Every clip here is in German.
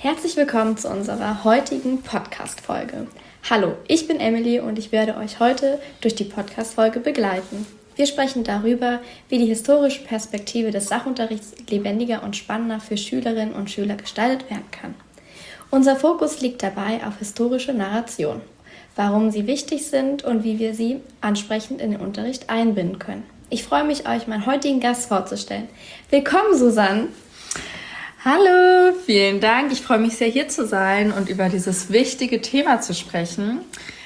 Herzlich willkommen zu unserer heutigen Podcast-Folge. Hallo, ich bin Emily und ich werde euch heute durch die Podcast-Folge begleiten. Wir sprechen darüber, wie die historische Perspektive des Sachunterrichts lebendiger und spannender für Schülerinnen und Schüler gestaltet werden kann. Unser Fokus liegt dabei auf historische Narration, warum sie wichtig sind und wie wir sie ansprechend in den Unterricht einbinden können. Ich freue mich, euch meinen heutigen Gast vorzustellen. Willkommen, Susanne! Hallo, vielen Dank. Ich freue mich sehr, hier zu sein und über dieses wichtige Thema zu sprechen.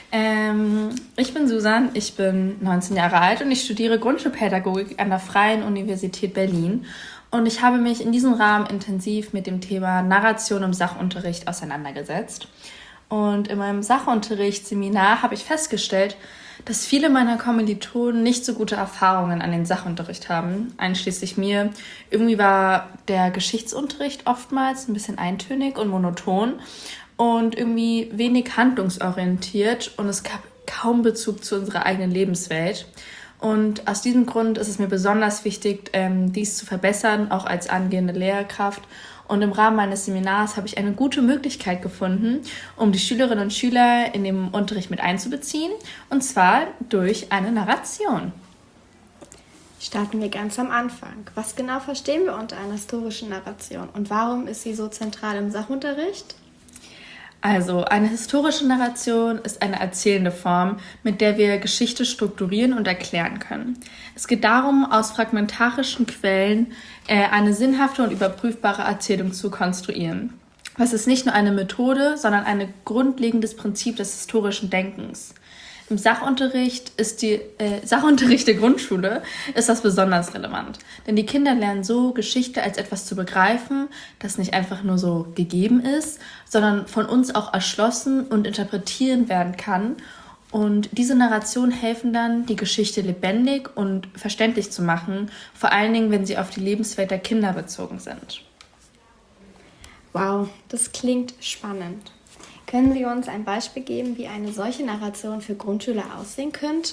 Ich bin Susanne, ich bin 19 Jahre alt und ich studiere Grundschulpädagogik an der Freien Universität Berlin. Und ich habe mich in diesem Rahmen intensiv mit dem Thema Narration im Sachunterricht auseinandergesetzt. Und in meinem Sachunterrichtsseminar habe ich festgestellt, dass viele meiner Kommilitonen nicht so gute Erfahrungen an den Sachunterricht haben, einschließlich mir. Irgendwie war der Geschichtsunterricht oftmals ein bisschen eintönig und monoton und irgendwie wenig handlungsorientiert und es gab kaum Bezug zu unserer eigenen Lebenswelt. Und aus diesem Grund ist es mir besonders wichtig, dies zu verbessern, auch als angehende Lehrkraft. Und im Rahmen meines Seminars habe ich eine gute Möglichkeit gefunden, um die Schülerinnen und Schüler in den Unterricht mit einzubeziehen, und zwar durch eine Narration. Starten wir ganz am Anfang. Was genau verstehen wir unter einer historischen Narration und warum ist sie so zentral im Sachunterricht? Also, eine historische Narration ist eine erzählende Form, mit der wir Geschichte strukturieren und erklären können. Es geht darum, aus fragmentarischen Quellen eine sinnhafte und überprüfbare Erzählung zu konstruieren. Das ist nicht nur eine Methode, sondern ein grundlegendes Prinzip des historischen Denkens. Im Sachunterricht der Grundschule ist das besonders relevant, denn die Kinder lernen so, Geschichte als etwas zu begreifen, das nicht einfach nur so gegeben ist, sondern von uns auch erschlossen und interpretieren werden kann. Und diese Narrationen helfen dann, die Geschichte lebendig und verständlich zu machen, vor allen Dingen, wenn sie auf die Lebenswelt der Kinder bezogen sind. Wow, das klingt spannend. Können Sie uns ein Beispiel geben, wie eine solche Narration für Grundschüler aussehen könnte?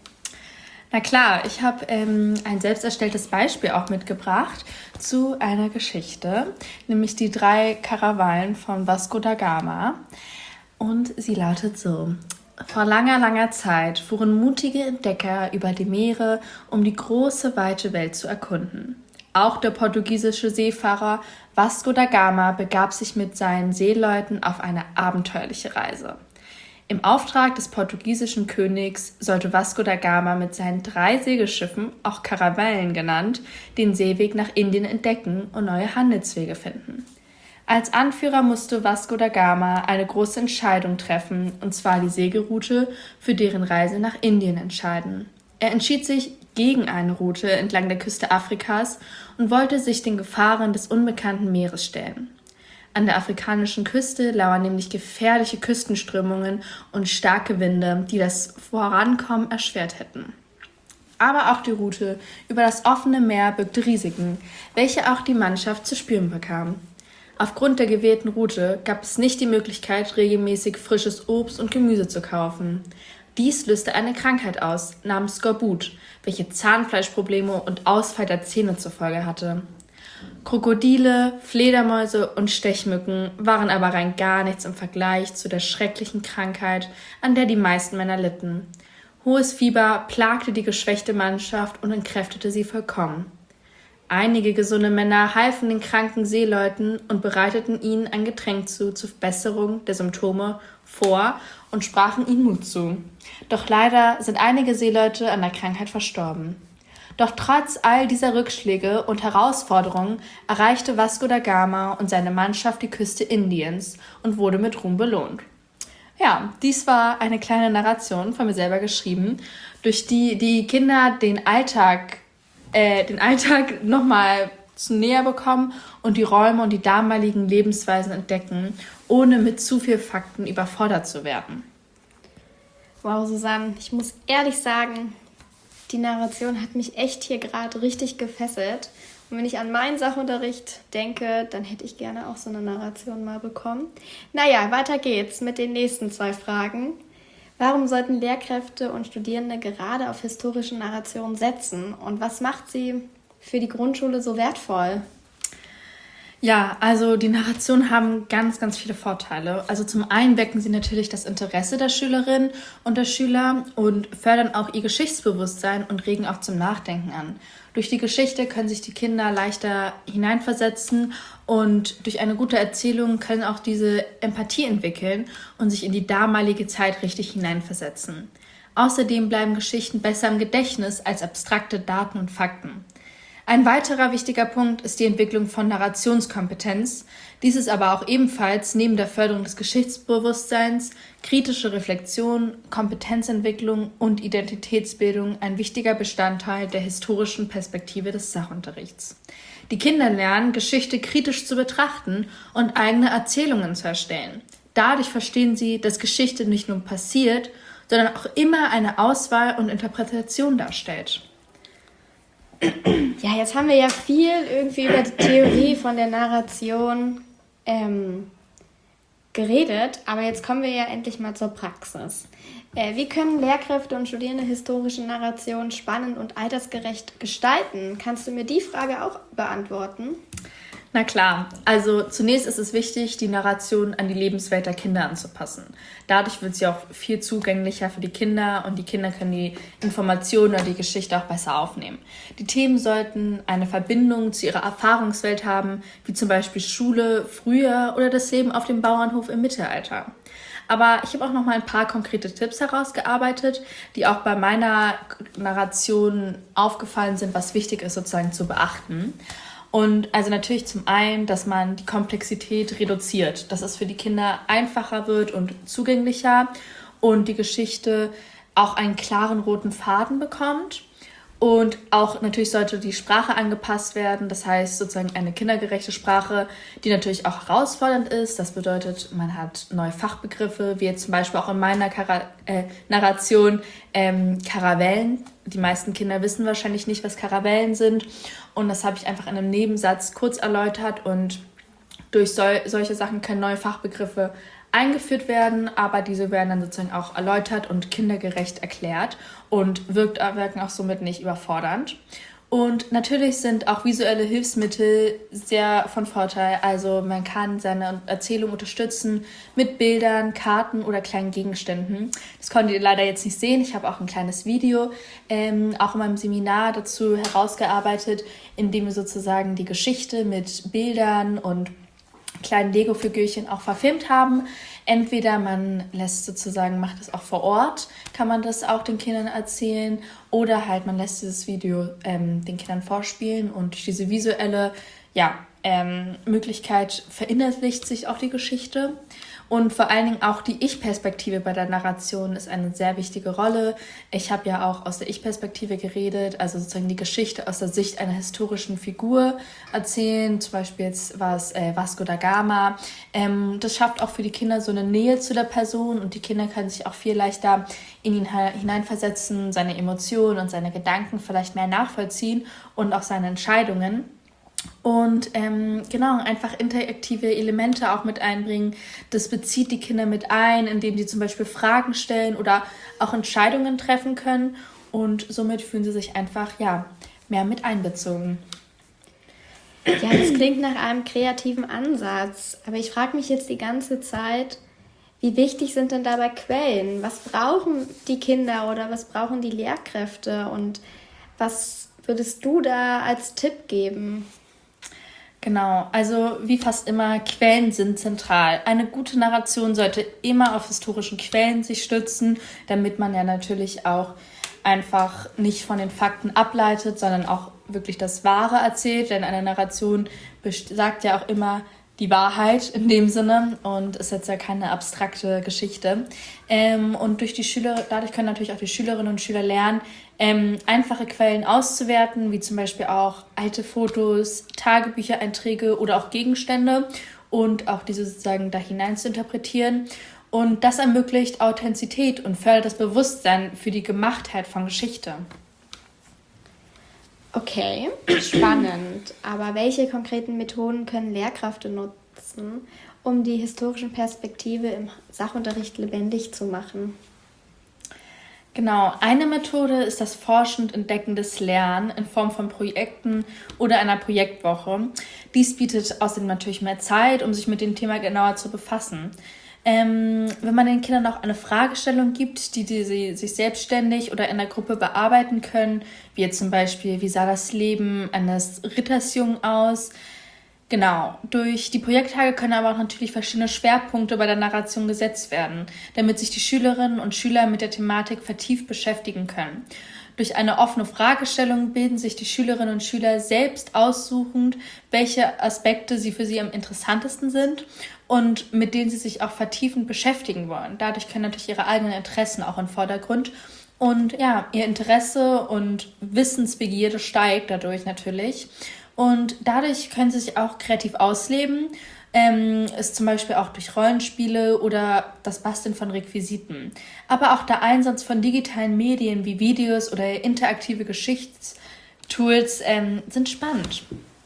Na klar, ich habe ein selbst erstelltes Beispiel auch mitgebracht zu einer Geschichte, nämlich die 3 Karawanen von Vasco da Gama. Und sie lautet so: Vor langer, langer Zeit fuhren mutige Entdecker über die Meere, um die große, weite Welt zu erkunden. Auch der portugiesische Seefahrer Vasco da Gama begab sich mit seinen Seeleuten auf eine abenteuerliche Reise. Im Auftrag des portugiesischen Königs sollte Vasco da Gama mit seinen 3 Segelschiffen, auch Karavellen genannt, den Seeweg nach Indien entdecken und neue Handelswege finden. Als Anführer musste Vasco da Gama eine große Entscheidung treffen, und zwar die Segelroute für deren Reise nach Indien entscheiden. Er entschied sich gegen eine Route entlang der Küste Afrikas und wollte sich den Gefahren des unbekannten Meeres stellen. An der afrikanischen Küste lauern nämlich gefährliche Küstenströmungen und starke Winde, die das Vorankommen erschwert hätten. Aber auch die Route über das offene Meer birgte Risiken, welche auch die Mannschaft zu spüren bekam. Aufgrund der gewählten Route gab es nicht die Möglichkeit, regelmäßig frisches Obst und Gemüse zu kaufen. Dies löste eine Krankheit aus, namens Skorbut, welche Zahnfleischprobleme und Ausfall der Zähne zur Folge hatte. Krokodile, Fledermäuse und Stechmücken waren aber rein gar nichts im Vergleich zu der schrecklichen Krankheit, an der die meisten Männer litten. Hohes Fieber plagte die geschwächte Mannschaft und entkräftete sie vollkommen. Einige gesunde Männer halfen den kranken Seeleuten und bereiteten ihnen ein Getränk zur Besserung der Symptome vor und sprachen ihnen Mut zu. Doch leider sind einige Seeleute an der Krankheit verstorben. Doch trotz all dieser Rückschläge und Herausforderungen erreichte Vasco da Gama und seine Mannschaft die Küste Indiens und wurde mit Ruhm belohnt. Ja, dies war eine kleine Narration von mir selber geschrieben, durch die die Kinder den Alltag nochmal näher bekommen und die Räume und die damaligen Lebensweisen entdecken, ohne mit zu viel Fakten überfordert zu werden. Wow, Susanne, ich muss ehrlich sagen, die Narration hat mich echt hier gerade richtig gefesselt. Und wenn ich an meinen Sachunterricht denke, dann hätte ich gerne auch so eine Narration mal bekommen. Naja, weiter geht's mit den nächsten 2 Fragen. Warum sollten Lehrkräfte und Studierende gerade auf historische Narration setzen? Und was macht sie für die Grundschule so wertvoll? Ja, also die Narrationen haben ganz, ganz viele Vorteile. Also zum einen wecken sie natürlich das Interesse der Schülerinnen und der Schüler und fördern auch ihr Geschichtsbewusstsein und regen auch zum Nachdenken an. Durch die Geschichte können sich die Kinder leichter hineinversetzen und durch eine gute Erzählung können auch diese Empathie entwickeln und sich in die damalige Zeit richtig hineinversetzen. Außerdem bleiben Geschichten besser im Gedächtnis als abstrakte Daten und Fakten. Ein weiterer wichtiger Punkt ist die Entwicklung von Narrationskompetenz. Dies ist aber auch ebenfalls neben der Förderung des Geschichtsbewusstseins, kritische Reflexion, Kompetenzentwicklung und Identitätsbildung ein wichtiger Bestandteil der historischen Perspektive des Sachunterrichts. Die Kinder lernen, Geschichte kritisch zu betrachten und eigene Erzählungen zu erstellen. Dadurch verstehen sie, dass Geschichte nicht nur passiert, sondern auch immer eine Auswahl und Interpretation darstellt. Ja, jetzt haben wir ja viel irgendwie über die Theorie von der Narration geredet, aber jetzt kommen wir ja endlich mal zur Praxis. Wie können Lehrkräfte und Studierende historische Narrationen spannend und altersgerecht gestalten? Kannst du mir die Frage auch beantworten? Na klar, also zunächst ist es wichtig, die Narration an die Lebenswelt der Kinder anzupassen. Dadurch wird sie auch viel zugänglicher für die Kinder und die Kinder können die Informationen oder die Geschichte auch besser aufnehmen. Die Themen sollten eine Verbindung zu ihrer Erfahrungswelt haben, wie zum Beispiel Schule früher oder das Leben auf dem Bauernhof im Mittelalter. Aber ich habe auch noch mal ein paar konkrete Tipps herausgearbeitet, die auch bei meiner Narration aufgefallen sind, was wichtig ist sozusagen zu beachten. Und also natürlich zum einen, dass man die Komplexität reduziert, dass es für die Kinder einfacher wird und zugänglicher und die Geschichte auch einen klaren roten Faden bekommt. Und auch natürlich sollte die Sprache angepasst werden, das heißt sozusagen eine kindergerechte Sprache, die natürlich auch herausfordernd ist. Das bedeutet, man hat neue Fachbegriffe, wie jetzt zum Beispiel auch in meiner Narration Karavellen. Die meisten Kinder wissen wahrscheinlich nicht, was Karavellen sind. Und das habe ich einfach in einem Nebensatz kurz erläutert. Und durch solche Sachen können neue Fachbegriffe eingeführt werden, aber diese werden dann sozusagen auch erläutert und kindergerecht erklärt und wirken auch somit nicht überfordernd. Und natürlich sind auch visuelle Hilfsmittel sehr von Vorteil. Also man kann seine Erzählung unterstützen mit Bildern, Karten oder kleinen Gegenständen. Das konntet ihr leider jetzt nicht sehen. Ich habe auch ein kleines Video auch in meinem Seminar dazu herausgearbeitet, in dem wir sozusagen die Geschichte mit Bildern und kleinen Lego-Figürchen auch verfilmt haben. Entweder man macht es auch vor Ort, kann man das auch den Kindern erzählen, oder halt man lässt dieses Video den Kindern vorspielen und durch diese visuelle Möglichkeit verinnerlicht sich auch die Geschichte. Und vor allen Dingen auch die Ich-Perspektive bei der Narration ist eine sehr wichtige Rolle. Ich habe ja auch aus der Ich-Perspektive geredet, also sozusagen die Geschichte aus der Sicht einer historischen Figur erzählen. Zum Beispiel jetzt war es Vasco da Gama. Das schafft auch für die Kinder so eine Nähe zu der Person und die Kinder können sich auch viel leichter in ihn hineinversetzen, seine Emotionen und seine Gedanken vielleicht mehr nachvollziehen und auch seine Entscheidungen. Und einfach interaktive Elemente auch mit einbringen. Das bezieht die Kinder mit ein, indem sie zum Beispiel Fragen stellen oder auch Entscheidungen treffen können. Und somit fühlen sie sich einfach mehr mit einbezogen. Ja, das klingt nach einem kreativen Ansatz. Aber ich frage mich jetzt die ganze Zeit, wie wichtig sind denn dabei Quellen? Was brauchen die Kinder oder was brauchen die Lehrkräfte? Und was würdest du da als Tipp geben? Genau, also wie fast immer, Quellen sind zentral. Eine gute Narration sollte immer auf historischen Quellen sich stützen, damit man ja natürlich auch einfach nicht von den Fakten ableitet, sondern auch wirklich das Wahre erzählt. Denn eine Narration sagt ja auch immer die Wahrheit in dem Sinne und ist jetzt ja keine abstrakte Geschichte. Und dadurch können natürlich auch die Schülerinnen und Schüler lernen, einfache Quellen auszuwerten, wie zum Beispiel auch alte Fotos, Tagebüchereinträge oder auch Gegenstände und auch diese sozusagen da hinein zu interpretieren. Und das ermöglicht Authentizität und fördert das Bewusstsein für die Gemachtheit von Geschichte. Okay, spannend. Aber welche konkreten Methoden können Lehrkräfte nutzen, um die historischen Perspektive im Sachunterricht lebendig zu machen? Genau, eine Methode ist das forschend entdeckendes Lernen in Form von Projekten oder einer Projektwoche. Dies bietet außerdem natürlich mehr Zeit, um sich mit dem Thema genauer zu befassen. Wenn man den Kindern auch eine Fragestellung gibt, die sie sich selbstständig oder in der Gruppe bearbeiten können, wie jetzt zum Beispiel, wie sah das Leben eines Rittersjungen aus? Genau, durch die Projekttage können aber auch natürlich verschiedene Schwerpunkte bei der Narration gesetzt werden, damit sich die Schülerinnen und Schüler mit der Thematik vertieft beschäftigen können. Durch eine offene Fragestellung bilden sich die Schülerinnen und Schüler selbst aussuchend, welche Aspekte sie für sie am interessantesten sind und mit denen sie sich auch vertiefend beschäftigen wollen. Dadurch können natürlich ihre eigenen Interessen auch im Vordergrund und ja, ihr Interesse und Wissensbegierde steigt dadurch natürlich. Und dadurch können sie sich auch kreativ ausleben, ist zum Beispiel auch durch Rollenspiele oder das Basteln von Requisiten. Aber auch der Einsatz von digitalen Medien wie Videos oder interaktive Geschichtstools sind spannend.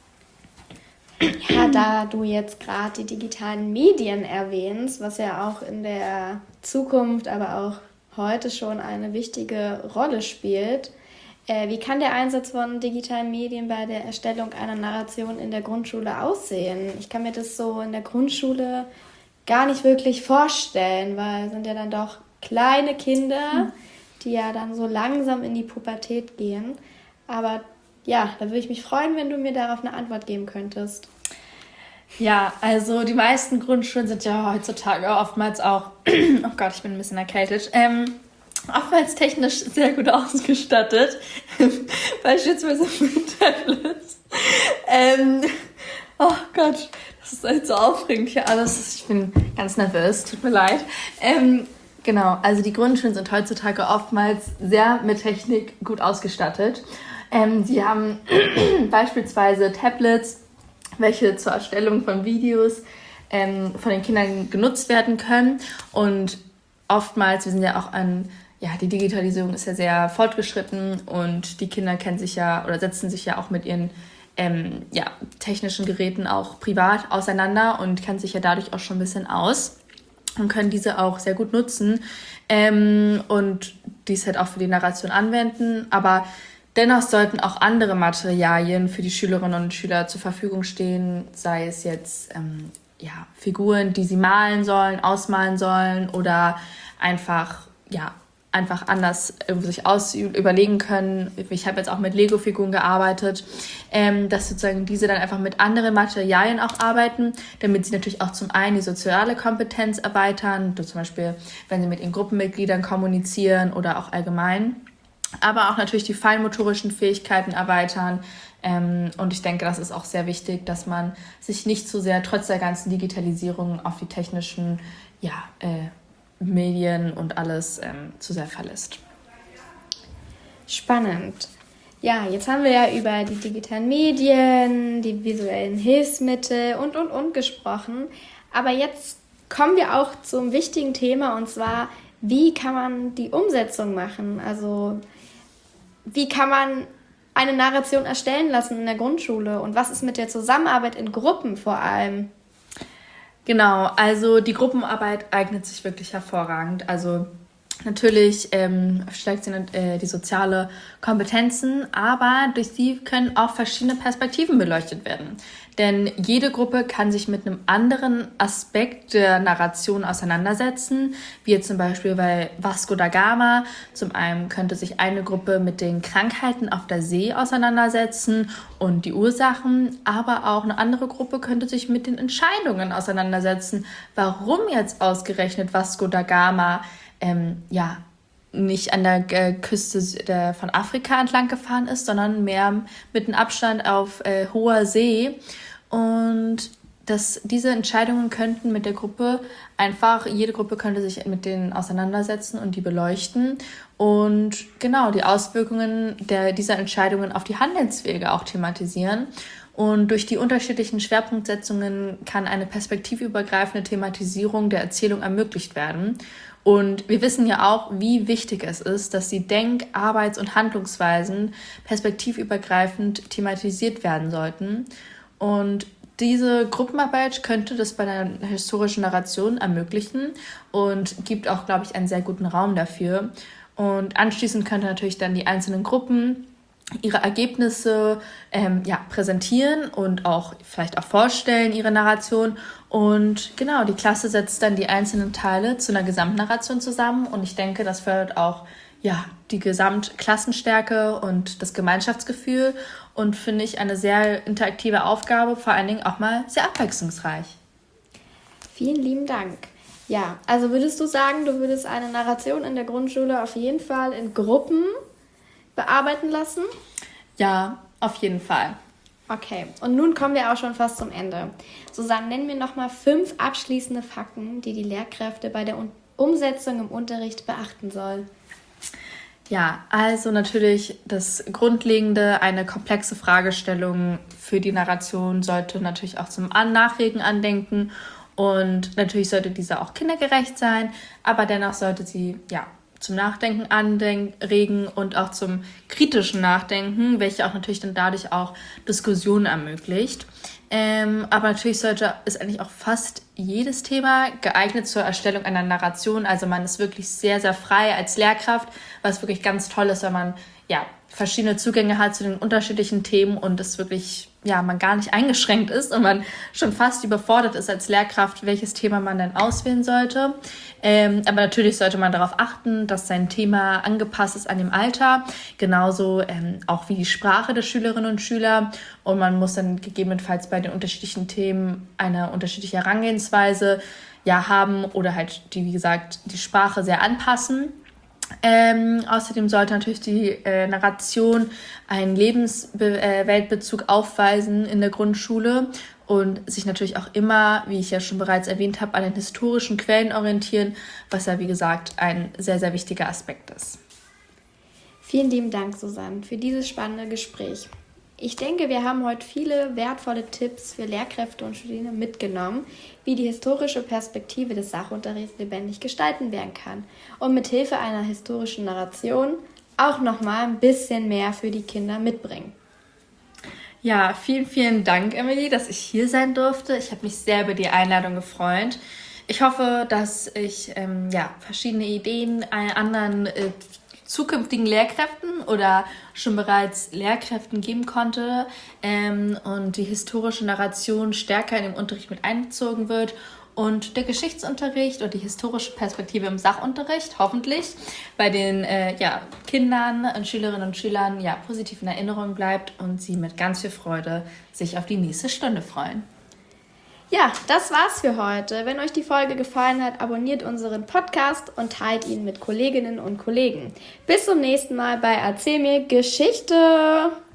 Ja, da du jetzt gerade die digitalen Medien erwähnst, was ja auch in der Zukunft, aber auch heute schon eine wichtige Rolle spielt, wie kann der Einsatz von digitalen Medien bei der Erstellung einer Narration in der Grundschule aussehen? Ich kann mir das so in der Grundschule gar nicht wirklich vorstellen, weil es sind ja dann doch kleine Kinder, die ja dann so langsam in die Pubertät gehen. Aber ja, da würde ich mich freuen, wenn du mir darauf eine Antwort geben könntest. Ja, also die meisten Grundschulen sind ja heutzutage oftmals auch, oh Gott, ich bin ein bisschen erkältet, oftmals technisch sehr gut ausgestattet, beispielsweise mit Tablets. Oh Gott, das ist halt so aufregend hier alles. Ich bin ganz nervös, tut mir leid. Genau, also die Grundschulen sind heutzutage oftmals sehr mit Technik gut ausgestattet. Sie haben beispielsweise Tablets, welche zur Erstellung von Videos von den Kindern genutzt werden können. Und oftmals, wir sind ja auch die Digitalisierung ist ja sehr fortgeschritten und die Kinder kennen sich ja oder setzen sich ja auch mit ihren technischen Geräten auch privat auseinander und kennen sich ja dadurch auch schon ein bisschen aus und können diese auch sehr gut nutzen und dies halt auch für die Narration anwenden. Aber dennoch sollten auch andere Materialien für die Schülerinnen und Schüler zur Verfügung stehen, sei es jetzt Figuren, die sie malen sollen, ausmalen sollen oder einfach anders sich überlegen können. Ich habe jetzt auch mit Lego-Figuren gearbeitet, dass sozusagen diese dann einfach mit anderen Materialien auch arbeiten, damit sie natürlich auch zum einen die soziale Kompetenz erweitern, zum Beispiel, wenn sie mit ihren Gruppenmitgliedern kommunizieren oder auch allgemein, aber auch natürlich die feinmotorischen Fähigkeiten erweitern. Und ich denke, das ist auch sehr wichtig, dass man sich nicht zu sehr trotz der ganzen Digitalisierung auf die technischen Medien und alles zu sehr verlässt. Spannend. Ja, jetzt haben wir ja über die digitalen Medien, die visuellen Hilfsmittel und gesprochen. Aber jetzt kommen wir auch zum wichtigen Thema, und zwar, wie kann man die Umsetzung machen? Also, wie kann man eine Narration erstellen lassen in der Grundschule? Und was ist mit der Zusammenarbeit in Gruppen vor allem? Genau, also die Gruppenarbeit eignet sich wirklich hervorragend. Also natürlich stärkt sie die soziale Kompetenzen, aber durch sie können auch verschiedene Perspektiven beleuchtet werden. Denn jede Gruppe kann sich mit einem anderen Aspekt der Narration auseinandersetzen, wie jetzt zum Beispiel bei Vasco da Gama. Zum einen könnte sich eine Gruppe mit den Krankheiten auf der See auseinandersetzen und die Ursachen, aber auch eine andere Gruppe könnte sich mit den Entscheidungen auseinandersetzen, warum jetzt ausgerechnet Vasco da Gama nicht an der Küste von Afrika entlang gefahren ist, sondern mehr mit einem Abstand auf hoher See. Und diese Entscheidungen könnten mit der Gruppe jede Gruppe könnte sich mit denen auseinandersetzen und die beleuchten und genau die Auswirkungen dieser Entscheidungen auf die Handelswege auch thematisieren. Und durch die unterschiedlichen Schwerpunktsetzungen kann eine perspektivübergreifende Thematisierung der Erzählung ermöglicht werden. Und wir wissen ja auch, wie wichtig es ist, dass die Denk-, Arbeits- und Handlungsweisen perspektivübergreifend thematisiert werden sollten. Und diese Gruppenarbeit könnte das bei der historischen Narration ermöglichen und gibt auch, glaube ich, einen sehr guten Raum dafür. Und anschließend könnte natürlich dann die einzelnen Gruppen ihre Ergebnisse präsentieren und auch vielleicht auch vorstellen, ihre Narration. Und genau, die Klasse setzt dann die einzelnen Teile zu einer Gesamtnarration zusammen. Und ich denke, das fördert auch die Gesamtklassenstärke und das Gemeinschaftsgefühl. Und finde ich eine sehr interaktive Aufgabe, vor allen Dingen auch mal sehr abwechslungsreich. Vielen lieben Dank. Ja, also würdest du sagen, du würdest eine Narration in der Grundschule auf jeden Fall in Gruppen bearbeiten lassen? Ja, auf jeden Fall. Okay, und nun kommen wir auch schon fast zum Ende. Susanne, nenn mir nochmal 5 abschließende Fakten, die Lehrkräfte bei der Umsetzung im Unterricht beachten sollen. Ja, also natürlich das Grundlegende, eine komplexe Fragestellung für die Narration sollte natürlich auch zum Nachregen andenken und natürlich sollte diese auch kindergerecht sein, aber dennoch sollte sie zum Nachdenken anregen und auch zum kritischen Nachdenken, welche auch natürlich dann dadurch auch Diskussionen ermöglicht. Aber natürlich sollte es eigentlich auch fast jedes Thema geeignet zur Erstellung einer Narration. Also man ist wirklich sehr, sehr frei als Lehrkraft, was wirklich ganz toll ist, wenn man verschiedene Zugänge hat zu den unterschiedlichen Themen und es wirklich man gar nicht eingeschränkt ist und man schon fast überfordert ist als Lehrkraft, welches Thema man denn auswählen sollte. Aber natürlich sollte man darauf achten, dass sein Thema angepasst ist an dem Alter, genauso auch wie die Sprache der Schülerinnen und Schüler. Und man muss dann gegebenenfalls bei den unterschiedlichen Themen eine unterschiedliche Herangehensweise haben oder halt wie gesagt, die Sprache sehr anpassen. Außerdem sollte natürlich die Narration einen Lebensweltbezug aufweisen in der Grundschule und sich natürlich auch immer, wie ich ja schon bereits erwähnt habe, an den historischen Quellen orientieren, was ja wie gesagt ein sehr, sehr wichtiger Aspekt ist. Vielen lieben Dank, Susanne, für dieses spannende Gespräch. Ich denke, wir haben heute viele wertvolle Tipps für Lehrkräfte und Studierende mitgenommen, wie die historische Perspektive des Sachunterrichts lebendig gestalten werden kann und mit Hilfe einer historischen Narration auch nochmal ein bisschen mehr für die Kinder mitbringen. Ja, vielen, vielen Dank, Emily, dass ich hier sein durfte. Ich habe mich sehr über die Einladung gefreut. Ich hoffe, dass ich verschiedene Ideen anderen zukünftigen Lehrkräften oder schon bereits Lehrkräften geben konnte und die historische Narration stärker in den Unterricht mit einbezogen wird und der Geschichtsunterricht und die historische Perspektive im Sachunterricht hoffentlich bei den Kindern und Schülerinnen und Schülern positiv in Erinnerung bleibt und sie mit ganz viel Freude sich auf die nächste Stunde freuen. Ja, das war's für heute. Wenn euch die Folge gefallen hat, abonniert unseren Podcast und teilt ihn mit Kolleginnen und Kollegen. Bis zum nächsten Mal bei Erzähl mir Geschichte!